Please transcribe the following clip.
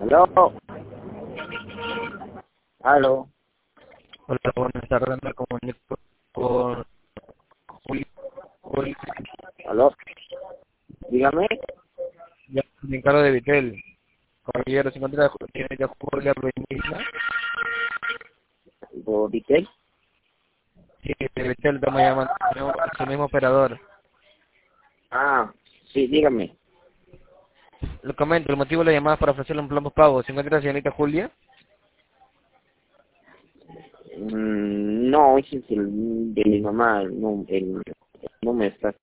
Aló. Aló. Hola, buenas tardes, me comunico con Julio, Aló. Dígame. ya me encargo de Vitel. Caballero, se encuentra de Julia Benigna. ¿Por Vitel? Sí, de Vitel estamos llamando, es el mismo operador. Ah, sí, dígame. Le comento, el motivo de la llamada es para ofrecerle un plan pago. ¿Se encuentra la señorita Julia? No, ese es el de mi mamá, no, el número está